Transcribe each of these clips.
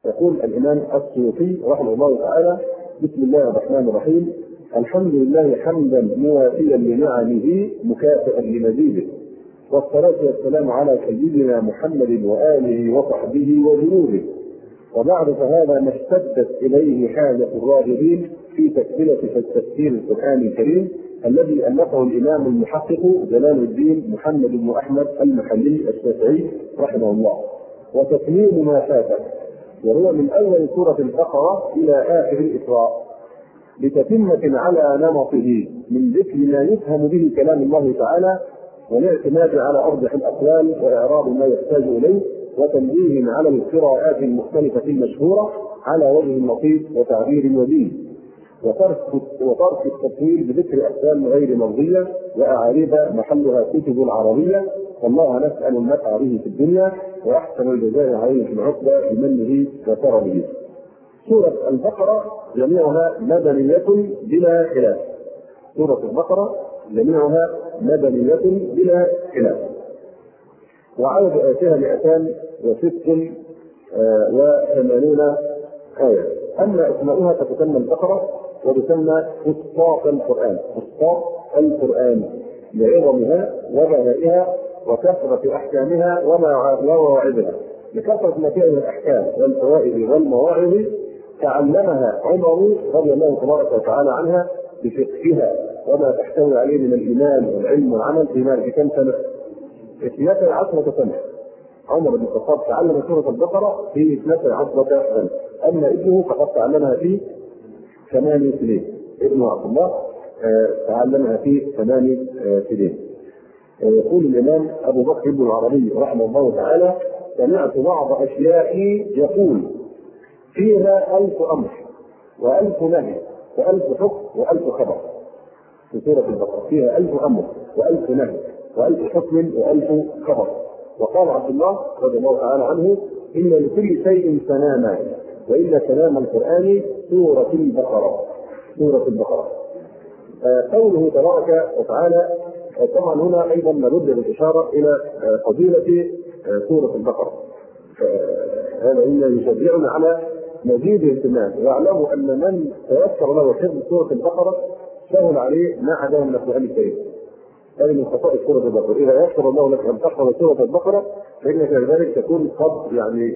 يقول الإمام السيوطي رحمه الله تعالى: بسم الله الرحمن الرحيم. الحمد لله حمدا موافيا لنعمه مكافئا لمزيده، والصلاة والسلام على سيدنا محمد وآله وصحبه وجنوده. وبعد فهذا ما اشتدت إليه حاجة الراغبين في تكملة تفسير القرآن الكريم الذي ألفه الإمام المحقق جلال الدين محمد بن أحمد المحلي الشافعي رحمه الله، وتكميل ما فات، وهو من أول سورة البقرة إلى آخر الإسراء، بتتمة على نمطه من ذكر ما يفهم به كلام الله تعالى، والاعتماد على أرجح الأقوال وإعراب ما يحتاج إليه، وتنبيه على القراءات المختلفة المشهورة على وجه لطيف وتعبير ودين، وترك التطويل بذكر أقوال غير مرضية وأعاريب محلها كتب العربية، والله نسأل النفع به في الدنيا وأحسن الجزاء عليه في العقبى بمنه وكرمه. سورة البقرة جميعها مدنية بلا خلاف. سورة البقرة جميعها مدنية بلا خلاف، وعدد آياتها 286 آية. أما أسماؤها فتسمى البقرة وتسمى فسطاط القرآن، فسطاط القرآن لعظمها وبهائها وكثرة أحكامها ومواعظها. لكثرة ما فيها من الأحكام والفوائد والمواعظ تعلمها عمر رضي الله تبارك وتعالى عنها بفقهها وما تحتوي عليه من الإيمان والعلم والعمل في ذلك كم سنة؟ 12 سنة. عمر بن الخطاب تعلم سورة البقرة في 12 سنة، أما ابنه فقد تعلمها في 8 سنين. ابن عبد الله تعلمها في 8 سنين. يقول الإمام أبو بكر بن العربي رحمه الله تعالى: سمعت بعض أشيائي يقول فيها 1000 أمر و1000 نهي و1000 حكم و1000 خبر. في سورة البقرة فيها 1000 أمر و1000 نهي و1000 حكم و1000 خبر. وقال عبد الله رضي الله تعالى عنه: إن لكل شيء سلاما، وإن سلام القرآن سورة البقرة. سورة البقرة. قوله تبارك وتعالى، طبعا هنا أيضا لابد بالإشارة إلى فضيلة سورة البقرة. هذا إن يشجعنا على مزيد اهتمام، ويعلموا أن من تيسر له حفظ سورة البقرة سهل عليه ما عداه من القرآن الكريم. هذه من خصائص سورة البقرة. إذا يسر الله لك أن تحفظ سورة البقرة فإنك لذلك تكون قد يعني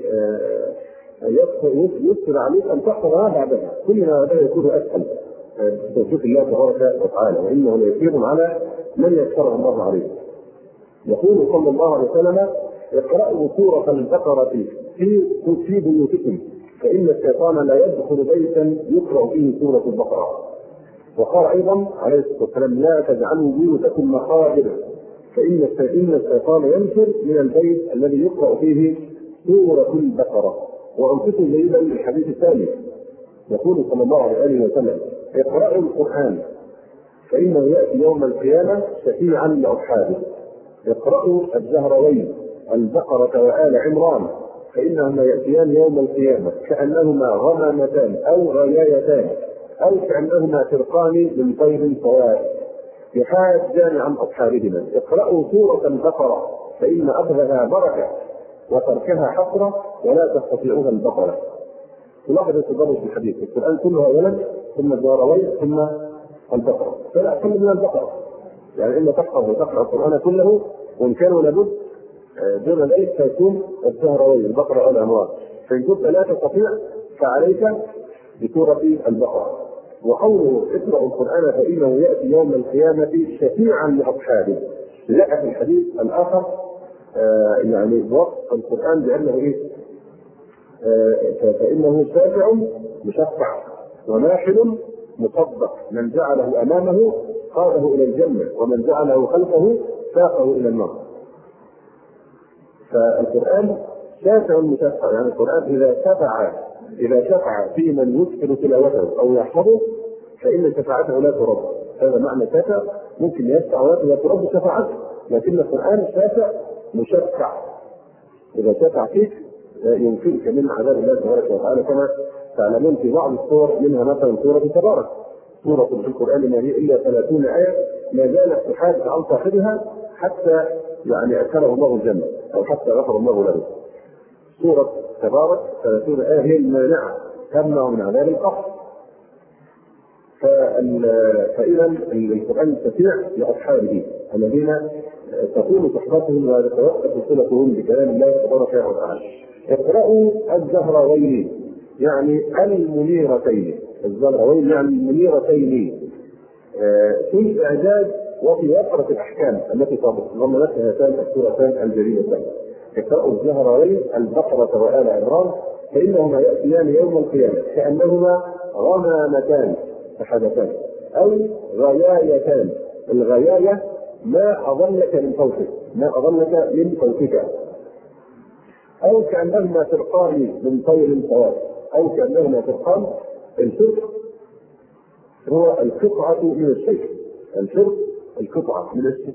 يسر عليك أن تحفظ ما بعدها، كل ما بعدها يكون أسهل بتوفيق الله تبارك وتعالى، وإنه ليسير على من يسره الله عليه. يقول صلى الله عليه وسلم: اقرأوا سورة البقرة في بيوتكم، فإن الشيطان لا يدخل بيتا يقرأ فيه سورة البقرة. وقال أيضا عليه الصلاة والسلام: لا تجعلوا بيوتكم مقابر، فإن الشيطان ينفر من البيت الذي يقرأ فيه سورة البقرة. وأنصتوا جيدا للحديث الثاني، يقول صلى الله عليه وسلم: اقرأوا القرآن فإنه يأتي يوم القيامة شفيعا لأصحابه. اقرأوا الزهروين البقرة وآل عمران فإنهما يأتيان يوم القيامة كأنهما غمامتان أو غيايتان أو كأنهما فرقان من طير سواد يحاجان عن أصحابهما. اقرأوا سورة البقرة فإن أخذها بركة وتركها حسرة ولا تستطيعها البقرة. تلاحظ التدرج في الحديث، القرآن كله أولا ثم الزهروين ثم البقرة، فلا أقل من البقرة. يعني إما تحفظ وتقرأ القرآن كله، وإن كانوا لابد دون ذلك فيكون الزهروين البقرة وآل عمران. فإن كنت لا تستطيع فعليك بسورة البقرة. وقوله اقرأوا القرآن فإنه يأتي يوم القيامة شفيعا لأصحابه، جاء في الحديث الآخر يعني وصف القرآن بأنه فإنه شافع مشفع وماحل مصدق، من جعله أمامه قاده إلى الجنة ومن جعله خلفه ساقه إلى النار. فالقرآن شافع مشفع، يعني القرآن إذا شفع في من يكثر تلاوته أو يحفظه فإن شفاعته لا ترد. هذا معنى شافع، ممكن يشفع ولا ترد شفاعته، لكن القرآن شافع مشفع، إذا شفع فيك ينفيك من عذاب الله تبارك وتعالى، كما تعلمون في بعض السور، منها مثلا سورة تبارك، سورة في القرآن ما هي إلا 30 آية، ما زالت تحادث عن صاحبها حتى يعني أدخله الله الجنة أو حتى غفر الله له. سورة تبارك 30 آية هي المانعة تمنع من عذاب القبر. فإذا القرآن الشفيع لأصحابه الذين تكون صحبتهم وتتوقف صلتهم بكلام الله تبارك وتعالى. اقرأوا الزهراوين يعني المنيرتين، الزهراوين يعني المنيرتين في الإعجاز وفي وفرة الأحكام التي تضمنتها هاتان السورتان الجليلتان. اقرأوا الزهراوين البقرة وآل عمران فإنهما يأتيان يوم القيامة كأنهما غمامتان تحدثان أو غيايتان. الغياية ما أظلك من فوقك، ما أظلك من فوقك، أو كأنهما فرقان من طير سواد، أو كأنهما فرقان. الفرق هو القطعة من الشيء، الفرق القطعة من الشيء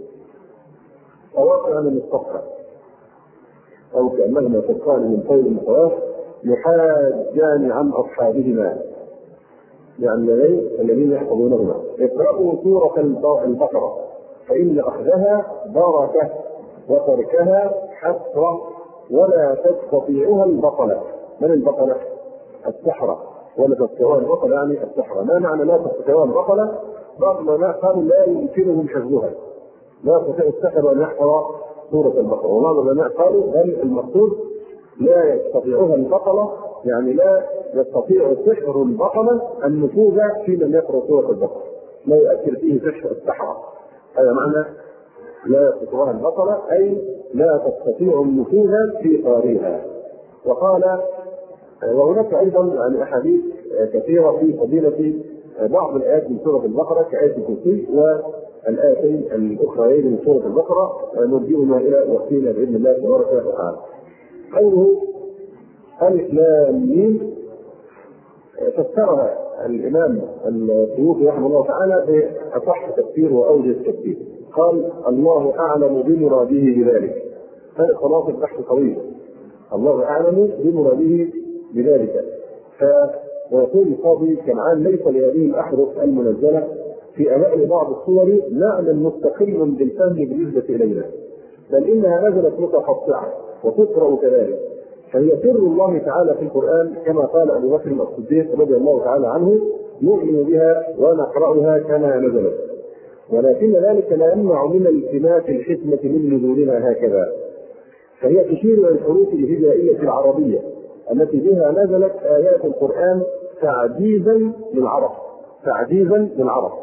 أو من الصفحة، أو كأنهما فرقان من طير سواد يحاجان عن أصحابهما يعني الذين يحفظونهما. اقرأوا سورة البقرة فإن أخذها بركة وتركها حسرة ولا تستطيعها البطلة. من البطلة؟ السحرة. ولا تستطيعها البطلة يعني السحرة. ما معنى لا تستطيعها البطلة؟ بعض العلماء قالوا لا يمكنهم حفظها، لا يستطيع السحر أن يحفظ سورة البقرة. وبعض العلماء قالوا بل المقصود لا يستطيعها البطلة يعني لا يستطيع سحر البطلة النفوذ في من يقرأ سورة البقرة، لا يؤثر فيه سحر السحرة. هذا معنى لا يستطيعها البطلة أي لا تستطيع النفوذ في قارئها. وقال وهناك أيضا يعني أحاديث كثيرة في فضيلة بعض الآيات من سورة البقرة كآية الكرسي والآيتين الأخريين من سورة البقرة نرجئهما إلى وقتنا بإذن الله تبارك وتعالى. قوله ألف لام ميم فسرها الإمام السيوطي رحمه الله تعالى بأصح تفسير وأوجه التفسير. قال الله أعلم بمراده بذلك. هذا خلاص البحث طويل، الله أعلم بمراده بذلك. ويقول القاضي كنعان ليس لهذه الأحرف المنزلة في أوائل بعض الصور معنى مستقل بالفهم بالنسبة إلينا، بل إنها نزلت متقطعة وتقرأ كذلك، فهي سر الله تعالى في القرآن كما قال أبو بكر الصديق رضي الله تعالى عنه نؤمن بها ونقرأها كما نزلت، ولكن ذلك لا يمنع من التماس الحكمة من نزولها هكذا. فهي تشير إلى الحروف الهجائية العربية التي بها نزلت آيات القرآن تعجيزا للعرب، تعجيزا للعرب،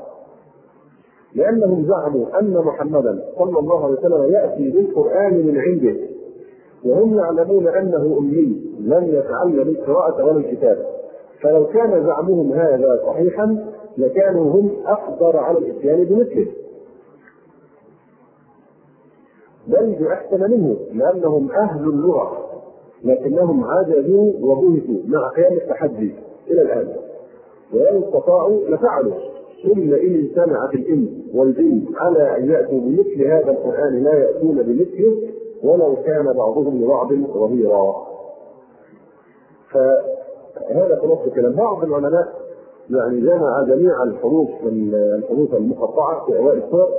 لأنهم زعموا أن محمدا صلى الله عليه وسلم يأتي بالقرآن من عنده، وهم يعلمون أنه أمي لم يتعلم القراءة ولا الكتاب، فلو كان زعمهم هذا صحيحا لكانوا هم أقدر على الإتيان بمثله، بل بأحسن منه لأنهم أهل اللغة، لكنهم عجزوا وبهتوا مع قيام التحدي إلى الآن، وإن استطاعوا لفعلوا. ثم إن اجتمعت الإنس والجن على أن يأتوا بمثل هذا القرآن لا يأتون بمثله ولو كان بعضهم لبعض ظهيرا. فهذا خلاص كلام بعض العلماء يعني جمع جميع الحروف المقطعة في أوائل السور.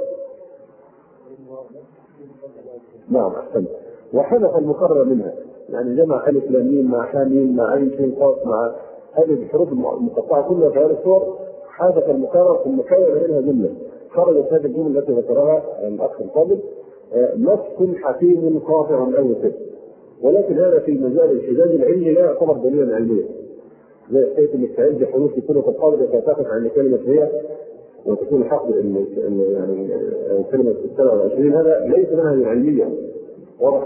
نعم أحسن. وحذف المقرر منها، يعني جمع ألف لام ميم مع حاء ميم مع عين سين قاف مع هذه الحروف المقطعة كلها في هذه الصور، حذف المقرر ثم كون منها جملة. خرجت هذه الجملة التي ذكرها الأخ الفاضل نص حكيم قاطع أو يسد، ولكن هذا في مجال الحجاج العلمي لا يعتبر دليلا علميا، زي حكاية انك تعد حروف في سورة القدر فتقف عن كلمة هي وتكون حق يعني كلمة 27 هذا ليس منها علميا واضح.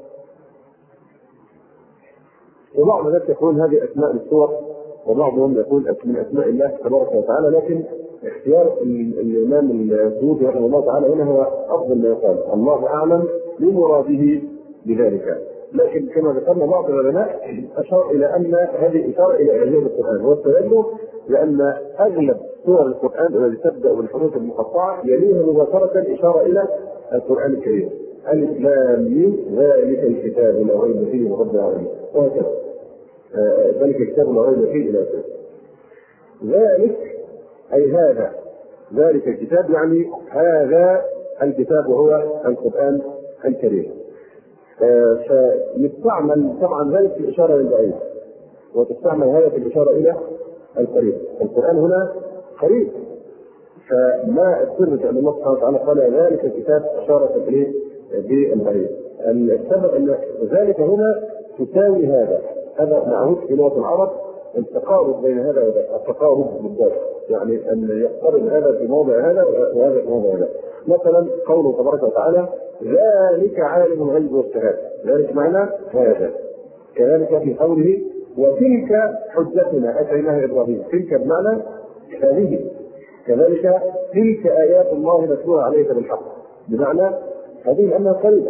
وبعض الناس يقول هذه أسماء السور وبعضهم يقول من أسماء الله تبارك وتعالى، لكن اختيار الإمام السيوطي رحمه الله تعالى هنا هو أفضل ما يقال، الله أعلم بمراده بذلك. لكن كما ذكرنا بعض العلماء أشار إلى أن هذه إشارة إلى إعجاز القرآن، واستدلوا لأن أغلب سور القرآن التي تبدأ بالحروف المقطعة يليها مباشرة إشارة إلى القرآن الكريم، ألف لام ميم ذلك الكتاب لا ريب فيه من رب العالمين، وهكذا ذلك الكتاب لا ريب فيه إلى آخره. ذلك أي هذا، ذلك الكتاب يعني هذا الكتاب وهو القرآن الكريم. فيستعمل طبعا ذلك في الاشاره للبعيد، وتستعمل هذا في الاشاره الى القريب. القران هنا قريب، فما السر في ان الله سبحانه وتعالى قال ذلك الكتاب اشاره اليه بالبعيد. السبب ان ذلك هنا تساوي هذا معروف في لغه العرب، التقارب بين هذا وذاك، التقارب بالذات، يعني ان يقترب هذا في موضع هذا وهذا في موضع هذا. مثلا قوله تبارك وتعالى ذلك عالم الغيب والشهاده، ذلك معنى هذا. كذلك في قوله وتلك حجتنا اتيناها ابراهيم، تلك بمعنى هذه. كذلك تلك ايات الله نتلوها عليك بالحق، بمعنى هذه لانها قريبه.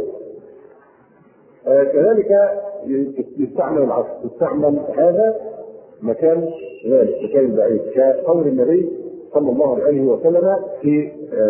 كذلك يستعمل العصر، يستعمل هذا مكان ذلك، مكان البعيد، كقول النبي صلى الله عليه وسلم في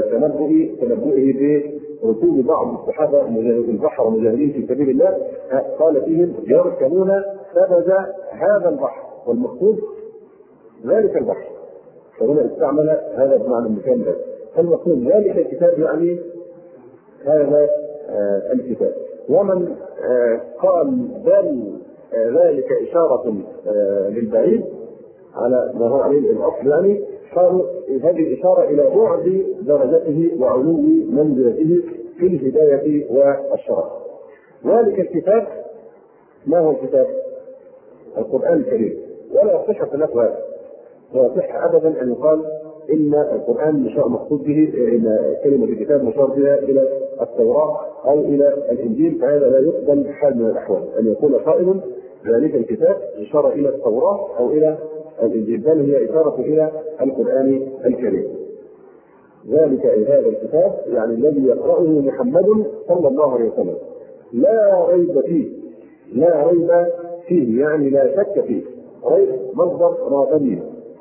تنبؤه بركوب بعض الصحابه البحر مجاهدين في سبيل الله، قال فيهم يركبون سبز هذا البحر، والمقصود ذلك البحر. فهنا استعمل هذا بمعنى المكان ذلك، فالمقصود ذلك الكتاب يعني هذا الكتاب. ومن قال بل ذلك إشارة للبعيد على ما هو عليه الأصل، يعني قالوا هذه إشارة إلى بعد درجته وعلو منزلته في الهداية والشرف. ذلك الكتاب ما هو الكتاب؟ القرآن الكريم. ولا صحة له هذا، لا يصح أبدا أن يقال إن القرآن مقصود به إن كلمة الكتاب مشار بها إلى التوراة أو إلى الإنجيل، فهذا لا يقبل بحال من الأحوال أن يكون قائل ذلك الكتاب إشارة إلى التوراة أو إلى الإنجيل، بل هي إشارة إلى القرآن الكريم. ذلك هذا الكتاب يعني الذي يقرأه محمد صلى الله عليه وسلم لا ريب فيه، لا ريب فيه يعني لا شك فيه. ريب مصدر راغبي،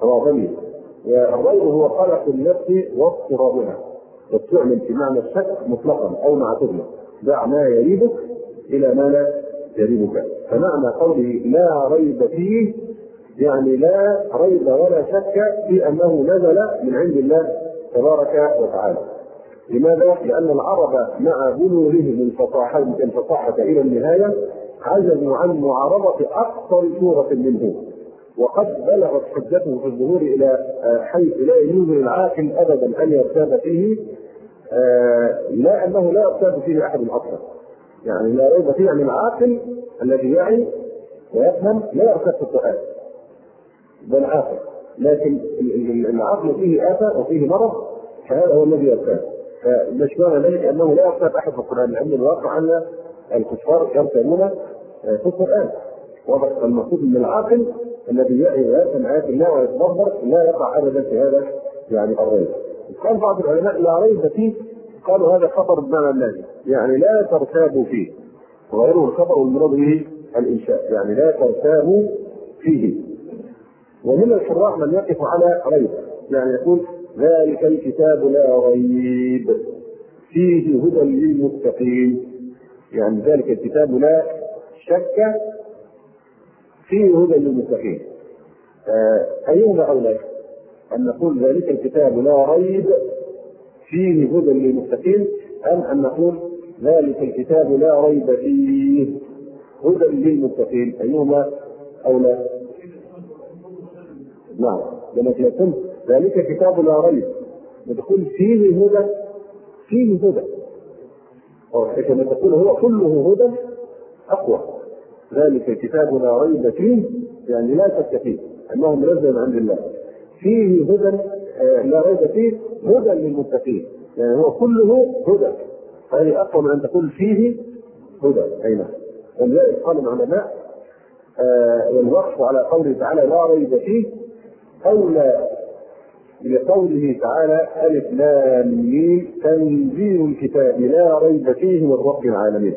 والريب هو خلق النفس واضطرابها، وتعمل في معنى الشك مطلقا او مع تهمه، دع ما يريبك الى ما لا يريبك. فمعنى قوله لا ريب فيه يعني لا ريب ولا شك في انه نزل من عند الله تبارك وتعالى. لماذا؟ لان العرب مع بلوغهم الفصاحه الى النهايه عجزوا عن معارضه اكثر سوره منه، وقد بلغت حجته في الظهور الى حيث لا يجوز للعاقل ابدا ان يرتاب فيه، لا انه لا يرتاب فيه احد اصلا، يعني لا ريب فيه، يعني العاقل الذي يعي ويفهم لا يرتاب في القران، ده العاقل. لكن العقل فيه آفة وفيه مرض، فهذا هو الذي يرتاب. فمش معنى ذلك انه لا يرتاب احد في القران، لان الواقع ان الكفار يرتابون في القران. المقصود من العاقل الذي يعي ويفهم آيات الله ويتدبر لا يقع ابدا في هذا يعني الريب. قال بعض العلماء لا ريب فيه، قالوا هذا خبر بمعنى اللازم، يعني لا ترتابوا فيه، وغيره الخبر والمراد به الانشاء، يعني لا ترتابوا فيه. ومن القراء من يقف على ريب، يعني يقول ذلك الكتاب لا ريب فيه هدى للمتقين، يعني ذلك الكتاب لا شك فيه هدى للمتقين. أيهما أولى؟ أن نقول ذلك الكتاب لا ريب فيه هدى للمتقين، أم أن نقول ذلك الكتاب لا ريب فيه هدى للمتقين؟ أيهما أولى؟ نعم، لما تقول ذلك كتاب لا ريب وتقول فيه هدى، فيه هدى، كما تقول هو كله هدى أقوى. ذلك الكتاب لا ريب فيه يعني لا شك فيه أنه منزل عند الله، فيه هدى لا ريب فيه هدى للمتقين، يعني هو كله هدى، فهي أقوى من أن تقول فيه هدى. أين ولذلك قال العلماء والوقف على قوله تعالى لا ريب فيه أولى لقوله تعالى ألف لام ميم تنزيل الكتاب لا ريب فيه من رب العالمين،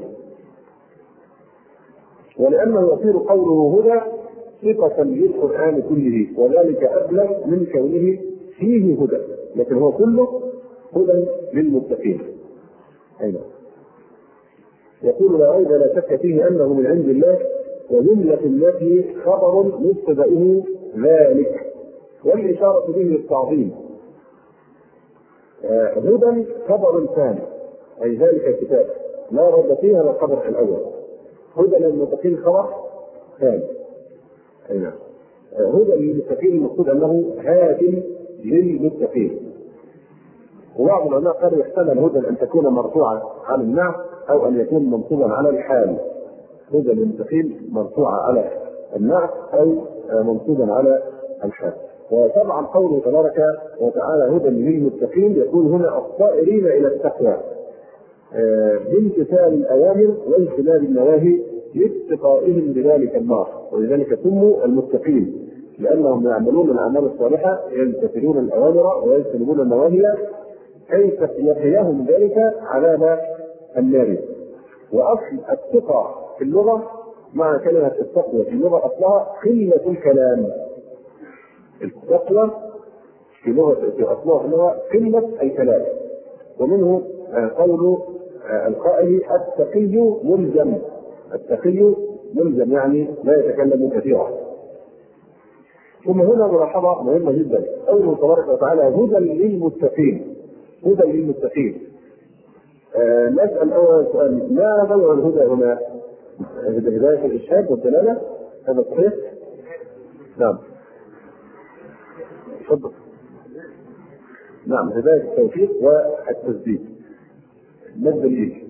ولأنه يصير قوله هدى صفة للقرآن كله، وذلك أبلغ من كونه فيه هدى، لكن هو كله هدى للمتقين. أيضا يقول لا ريب لا شك فيه أنه من عند الله، وجملة التي خبر مبتدأه ذلك، والإشارة به للتعظيم. هدى خبر ثاني أي ذلك الكتاب، لا رد فيه هذا الخبر الأول. هدى للمتقين خبر ثاني. أي هدى للمتقين المقصود أنه هاد للمتقين. وبعض العلماء قالوا يحتمل هدى أن تكون مرفوعة على النعت أو أن يكون منصوبا على الحال. هدى للمتقين مرفوعة على النعت أو منصوبا على الحال. وطبعا قوله تبارك وتعالى هدى للمتقين يكون هنا الصائرين إلى التقوى بامتثال الأوامر واجتناب النواهي لاتقائهم بذلك النار، ولذلك سموا المتقين لأنهم يعملون الأعمال الصالحة يمتثلون الأوامر ويجتنبون النواهي كي يقيهم ذلك عذاب النار. وأصل التقى في اللغة مع كلمة التقوى في اللغة أصلها قلة الكلام. التقوى في أصلها في اللغة قلة الكلام، ومنه قول القائل التقي ملزم. التقي ملزم يعني لا يتكلم كثيرا. ثم هنا ملاحظة مهمة جدا، قوله تبارك وتعالى هدى للمتقين. هدى للمتقين. نسأل أول سؤال، ما نوع الهدى هنا؟ هداية الإرشاد والدلالة؟ هذا صحيح؟ نعم. تفضل. نعم، هداية التوفيق والتسديد. ما الدليل؟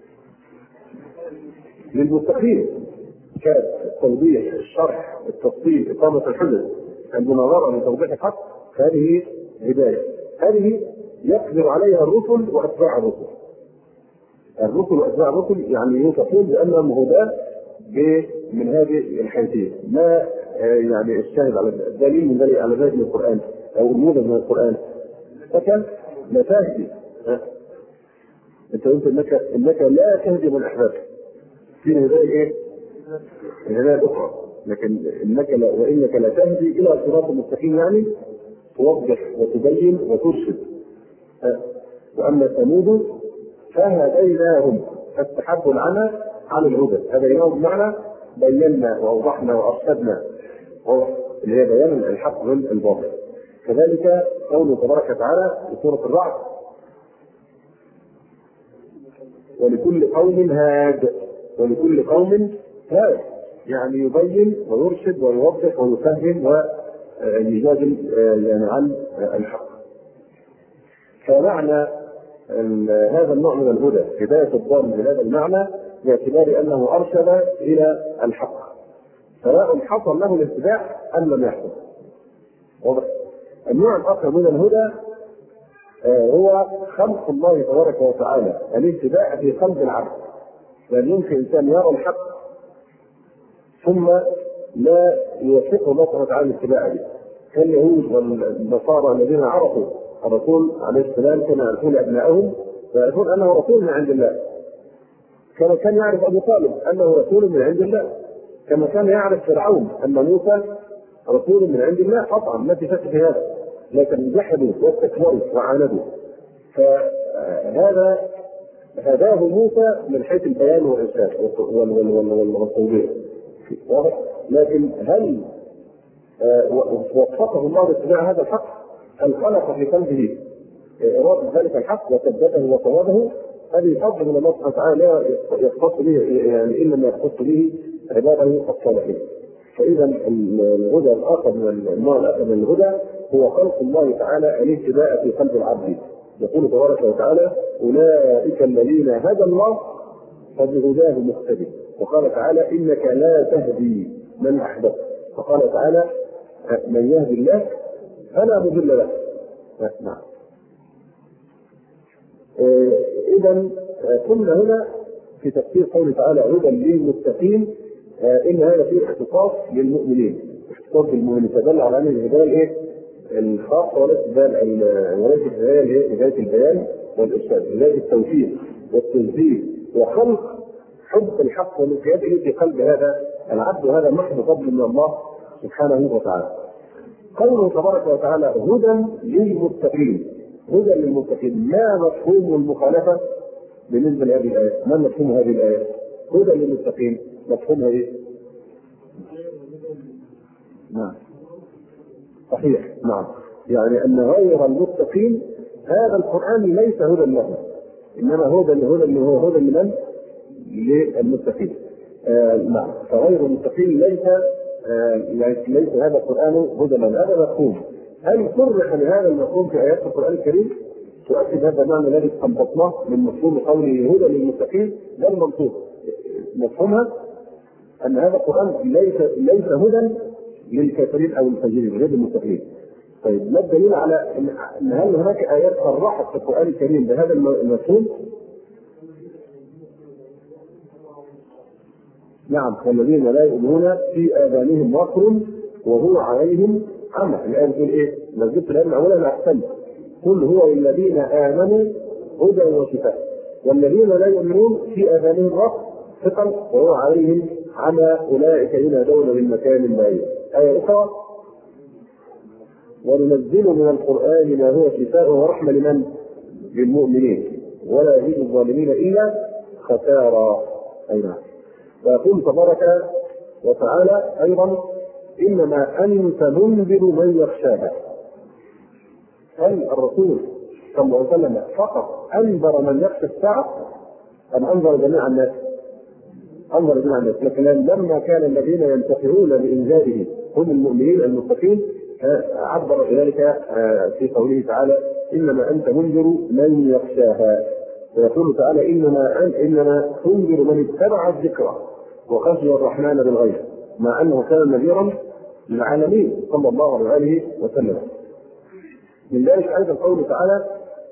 للمتقين كالتوضيح، الشرح، التفصيل، إقامة الحجج، المناظرة لتوضيح الحق، هذه هداية. هذه يقدر عليها الرسل وأتباع الرسل. الرسل وأتباع الرسل يعني يوصفون بأنهم هداة من هذه الحيثية. ما يعني الشاهد على الدليل من ذلك على ذلك من القرآن أو النموذج من القرآن؟ فكان لا تهدي. أنت قلت إنك لا تهدي من أحبابك. في هداية إيه؟ الهداية الأخرى، لكن وإنك لا تهدي إلى صراط مستقيم، يعني توضح وتبين وترشد. وأما ثمود فهديناهم فاستحبوا العمى على الهدى. هديناهم بمعنى بينا وأوضحنا وأرشدنا، اللي هي بيان الحق من الباطل. كذلك قوله تبارك وتعالى في سورة الرعد ولكل قوم هاد. ولكل قوم هاد يعني يبين ويرشد ويوضح ويفهم ويجادل يعني عن الحق. فمعنى هذا النوع من الهدى هداية الضال بهذا المعنى باعتبار أنه أرشد إلى الحق سواء حصل له الاتباع أم لم يحصل. النوع الآخر من الهدى هو خلق الله تبارك وتعالى، الاتباع في قلب العبد. لأن يمكن إنسان يرى الحق ثم لا يوفقه الله سبحانه وتعالى الاتباع به، كاليهود والنصارى الذين عرفوا الرسول عليه السلام كما يعرفون أبنائهم ويعرفون أنه رسول من عند الله، كما كان يعرف أبو طالب أنه رسول من عند الله، كما كان يعرف فرعون أن موسى رسول من عند الله قطعا، ما في شك في هذا، لكن جحدوا واستكبروا وعاندوا. فهذا هداه موسى من حيث البيان والإرشاد والتوضيح، لكن هل وفقه الله لاتباع هذا الحق؟ هل خلق في قلبه إرادة ذلك الحق وثبته وصوابه؟ هذه فضل من الله سبحانه وتعالى لا يختص به، يعني إنما يختص به عباده الصالحين. فإذا الهدى الآخر من النوع الآخر من الهدى هو خلق الله تعالى الاتباع في قلب العبد. يقول تبارك وتعالى أولئك الذين هدى الله فبهداه مقتدي. وقال تعالى إنك لا تهدي من أحببت. وقال تعالى من يهدي الله فلا مضل له. نعم. إذا قلنا هنا في تفسير قوله تعالى هدى للمتقين إن هذا فيه اختصاص للمؤمنين، اختصاص بالمؤمنين، تدل على أن الهداية الخاصة وليس هداية البيان والإرشاد، هداية التوفيق والتنزيل وخلق حب الحق والانقياد في قلب هذا العبد، وهذا محض فضل من الله سبحانه وتعالى. قوله تبارك وتعالى هدى للمتقين. هدى للمتقين، ما مفهوم المخالفة بالنسبة لهذه الآية؟ ما مفهوم هذه الآية؟ هدى للمتقين مفهومها إيه؟ نعم صحيح، نعم، يعني أن غير المتقين هذا القرآن ليس هدى لهم، إنما هدى اللي هو هدى لمن؟ للمتقين. نعم، فغير المتقين ليس هذا القرآن هدى لهم. هذا مفهوم. هل صرح لهذا المفهوم في آيات القرآن الكريم؟ تؤكد هذا المعنى الذي استنبطناه من مفهوم قوله هدى للمتقين. ده المنطوق مفهومها أن هذا القرآن ليس هدى للكافرين أو الفاجرين، غير المتقين. طيب ما الدليل على أن هل هناك آيات صرحت في القرآن الكريم بهذا المفهوم؟ نعم، والذين لا يؤمنون في آذانهم وقر وهو عليهم عمى. الآية بتقول إيه؟ لو جبت الآية الأولى لأحسنت. قل هو للذين آمنوا هدى وشفاء والذين لا يؤمنون في آذانهم وقر ثقل وهو عليهم عمى أولئك ينادون من مكان بعيد. آية أخرى وننزل من القرآن ما هو شفاء ورحمة لمن؟ للمؤمنين ولا يزيد الظالمين إلا خسارا. أيضا ويقول تبارك وتعالى أيضا إنما أنت منذر من يخشاها. هل الرسول صلى الله عليه وسلم فقط أنذر من يخشى الساعة أم أنذر جميع الناس؟ أنذر جميع الناس، لكن لما كان الذين ينتفعون بإنذاره هم المؤمنين المتقين عبر بذلك في قوله تعالى إنما أنت منذر من يخشاها. ويقول تعالى إنما تنذر من اتبع الذكر وخشي الرحمن بالغيب، مع أنه كان نذيرا للعالمين صلى الله عليه وسلم. من ذلك أيضا قوله تعالى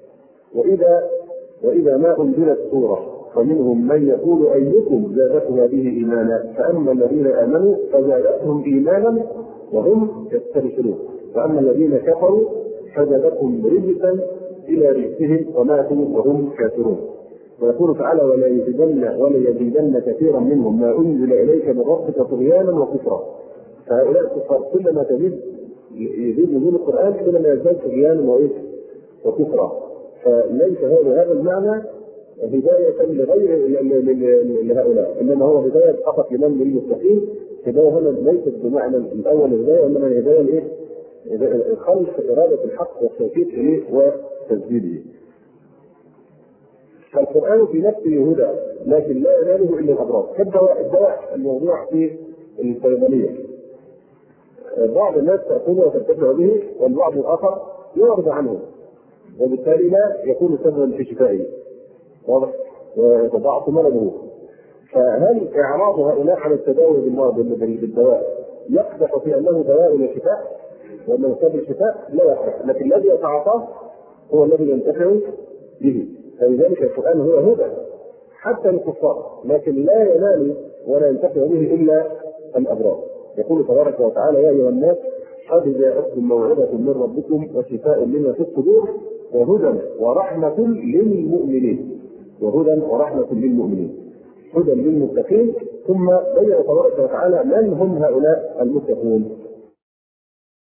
وإذا ما أنزلت سورة فمنهم من يقول أيكم زادته هذه إيمانا فأما الذين آمنوا فزادتهم إيمانا وهم يستبشرون وأما الذين كفروا فزادتهم رجسا إلى رجسهم وماتوا وهم كافرون. ويقول تعالى ولا يزيدن كثيرا منهم ما أنزل إليك من ربك طغيانا وكفرا. فهؤلاء الكفار كلما يزيد نزول القرآن كلما يزداد طغيانا وكفرا. فليس هذا المعنى هداية لغير لهؤلاء، إنما هو هداية فقط لمن للمتقين. هداية هنا ليست بمعنى الأول هداية، إنما هداية خلق إرادة الحق والتوفيق إليه وتسديده. فالقرآن في نفسه هدى لكن لا يناله إلا الأبرار. الدواء الموضوع في الصيدلية بعض الناس تأخذه وتنتفع به والبعض الآخر يعرض عنه وبالتالي لا يكون سببا في شفائه واضح ويتضاعف مرضه. فهل إعراض هؤلاء عن التداوي بالدواء يقدح في أنه دواء للشفاء وأنه سبب الشفاء؟ لا يقدح، لكن الذي يتعاطاه هو الذي ينتفع به. فلذلك القرآن هو هدى حتى للكفار لكن لا ينال ولا ينتفع به إلا الأبرار. يقول تبارك وتعالى يا أيها الناس قد جاءتكم موعظة من ربكم وشفاء لما في الصدور وهدى ورحمة للمؤمنين. وهدى ورحمة للمؤمنين، هدى للمتقين. ثم بين تبارك وتعالى من هم هؤلاء المتقون.